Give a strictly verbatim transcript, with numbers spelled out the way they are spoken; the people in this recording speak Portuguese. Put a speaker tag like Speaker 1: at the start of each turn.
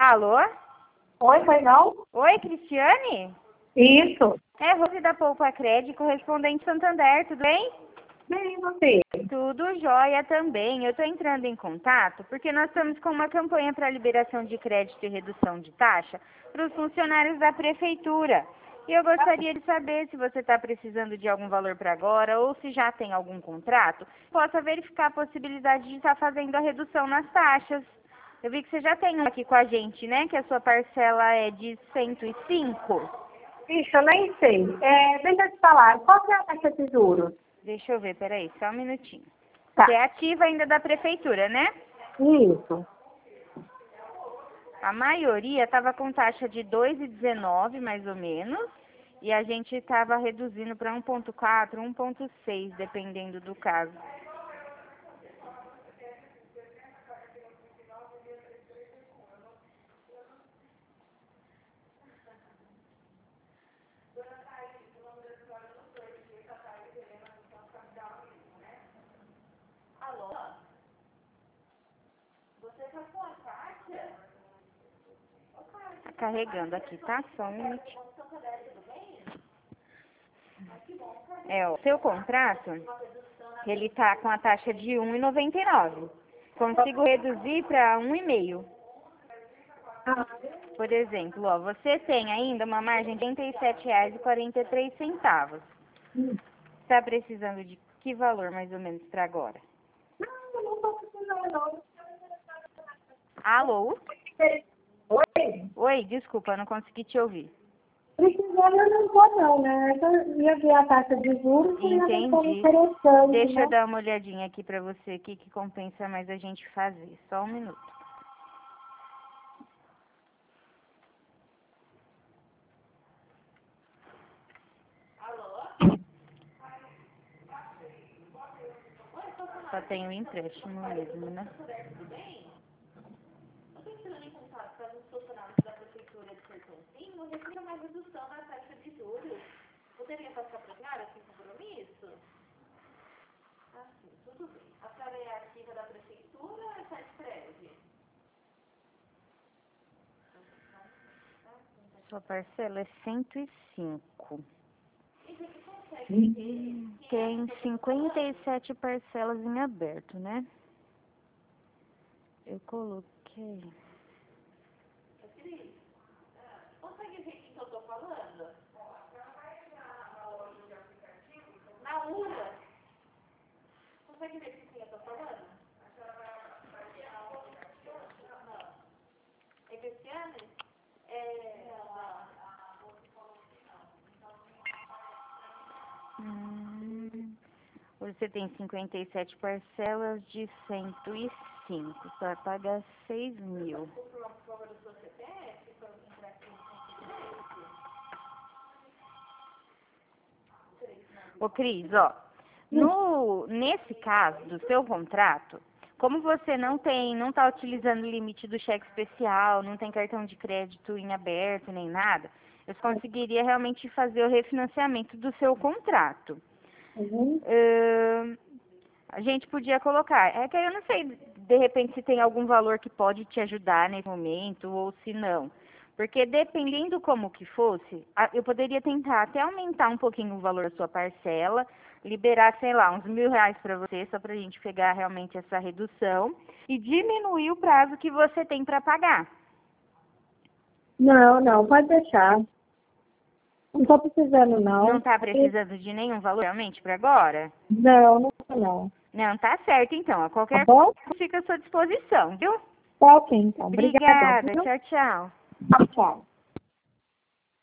Speaker 1: Alô?
Speaker 2: Oi, foi não?
Speaker 1: Oi, Cristiane?
Speaker 2: Isso.
Speaker 1: É Rose da Poupa Crédito, correspondente Santander, tudo bem?
Speaker 2: Bem, você.
Speaker 1: Tudo jóia também. Eu estou entrando em contato porque nós estamos com uma campanha para liberação de crédito e redução de taxa para os funcionários da prefeitura. E eu gostaria de saber se você está precisando de algum valor para agora ou se já tem algum contrato, possa verificar a possibilidade de estar fazendo a redução nas taxas. Eu vi que você já tem um aqui com a gente, né? Que a sua parcela é de cento e cinco.
Speaker 2: Ixi, eu nem sei. É, deixa eu te falar, qual que é a taxa de juros?
Speaker 1: Deixa eu ver, peraí, só um minutinho.
Speaker 2: Tá.
Speaker 1: Você é ativa ainda da prefeitura, né?
Speaker 2: Isso.
Speaker 1: A maioria estava com taxa de dois vírgula dezenove, mais ou menos, e a gente estava reduzindo para um vírgula quatro, um vírgula seis, dependendo do caso. Alô? Você tá com a taxa? Tá carregando aqui, tá? Só um minutinho. É, ó, seu contrato, ele tá com a taxa de um vírgula noventa e nove. Consigo reduzir para um vírgula cinco.
Speaker 2: Ah,
Speaker 1: Por exemplo, ó, você tem ainda uma margem de trinta e sete reais e quarenta e três centavos. Está precisando de que valor mais ou menos para agora?
Speaker 2: não, eu não tô precisando, não.
Speaker 1: Alô?
Speaker 2: Oi?
Speaker 1: Oi, desculpa, eu não consegui te ouvir.
Speaker 2: Precisando eu não tô, não, né? Eu só ia ver a taxa de juros e ela está
Speaker 1: Entendi.
Speaker 2: interessante,
Speaker 1: Deixa
Speaker 2: né?
Speaker 1: eu dar uma olhadinha aqui para você, o que que compensa mais a gente fazer. Só um minuto. Só tem o empréstimo mesmo, né? Sua parcela é cento e cinco. Tem cinquenta e sete parcelas em aberto, né? Eu coloquei. Hum, você tem cinquenta e sete parcelas de cento e cinco. Você vai pagar seis mil. Ô, Cris, ó, no, nesse caso do seu contrato, como você não tem, não está utilizando o limite do cheque especial, não tem cartão de crédito em aberto nem nada, eu conseguiria realmente fazer o refinanciamento do seu contrato.
Speaker 2: Uhum.
Speaker 1: Ahn, a gente podia colocar, é que eu não sei, de repente, se tem algum valor que pode te ajudar nesse momento ou se não. Porque dependendo como que fosse, a- eu poderia tentar até aumentar um pouquinho o valor da sua parcela, liberar, sei lá, uns mil reais para você, só para a gente pegar realmente essa redução, e diminuir o prazo que você tem para pagar.
Speaker 2: Não, não, pode deixar. Não tô precisando, não.
Speaker 1: Não está precisando de nenhum valor realmente para agora?
Speaker 2: Não, não tô, não.
Speaker 1: Não, tá certo então. A
Speaker 2: Tá
Speaker 1: qualquer
Speaker 2: bom?
Speaker 1: coisa fica à sua disposição, viu?
Speaker 2: Tá ok, então. Obrigadão.
Speaker 1: Obrigada. Tchau, tchau.
Speaker 2: Tchau, tchau.